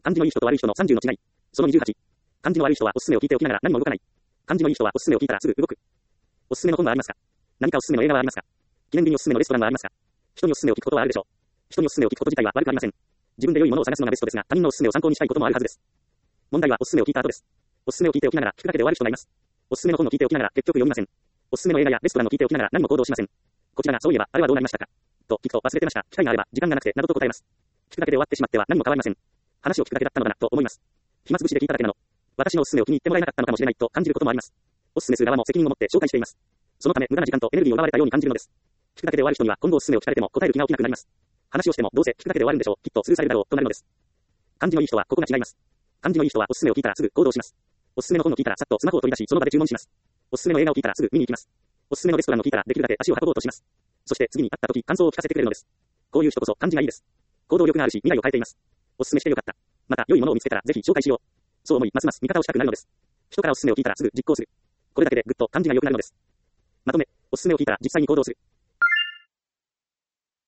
感じのいい人と悪い人の30の違い。その28。感じの悪い人はおすすめを聞いておきながら何も動かない。感じのいい人はおすすめを聞いたらすぐ動く。おすすめの本はありますか？何かおすすめの映画はありますか？記念日におすすめのレストランはありますか？人におすすめを聞くことはあるでしょう。人におすすめを聞くこと自体は悪くありません。自分で良いものを探すのがベストですが、他人のおすすめを参考にしたいこともあるはずです。問題はおすすめを聞いた後です。おすすめを聞いておきながら聞くだけで終わる人がいます。おすすめの本を聞いておきながら結局読みません。おすすめの映画やレストランを聞いておきながら何も行動しません。こちらがそういえばあれはどうなりましたかと聞くと忘れてました。機会があれば時間がなくてなどと答えます。聞くだけで終わってしまっては何も変わりません。話を聞くだけだったのかなと思います。暇つぶしで聞いただけなの。私のおすすめを気に入ってもらえなかったのかもしれないと感じることもあります。おすすめする側も責任を持って紹介しています。そのため無駄な時間とエネルギーを奪われたように感じるのです。聞くだけで終わる人には今後おすすめを聞かれても答える気が起きなくなります。話をしてもどうせ聞くだけで終わるんでしょう。きっとスルーされるだろうとなるのです。感じのいい人はここが違います。感じのいい人はおすすめを聞いたらすぐ行動します。おすすめの本を聞いたらさっとスマホを取り出しその場で注文します。おすすめの映画を聞いたらすぐ見に行きます。おすすめのレストランを聞いたらできるだけ足を運ぼうとします。そして次に会った時感想を聞かせてくれるのです。こういう人こそ感じがいいです。行動力があるし未来を変えています。おすすめしてよかった。また良いものを見つけたらぜひ紹介しよう。そう思いますます味方をしたくなるのです。人からおすすめを聞いたらすぐ実行する。これだけでぐっと感じが良くなるのです。まとめ、おすすめを聞いたら実際に行動する。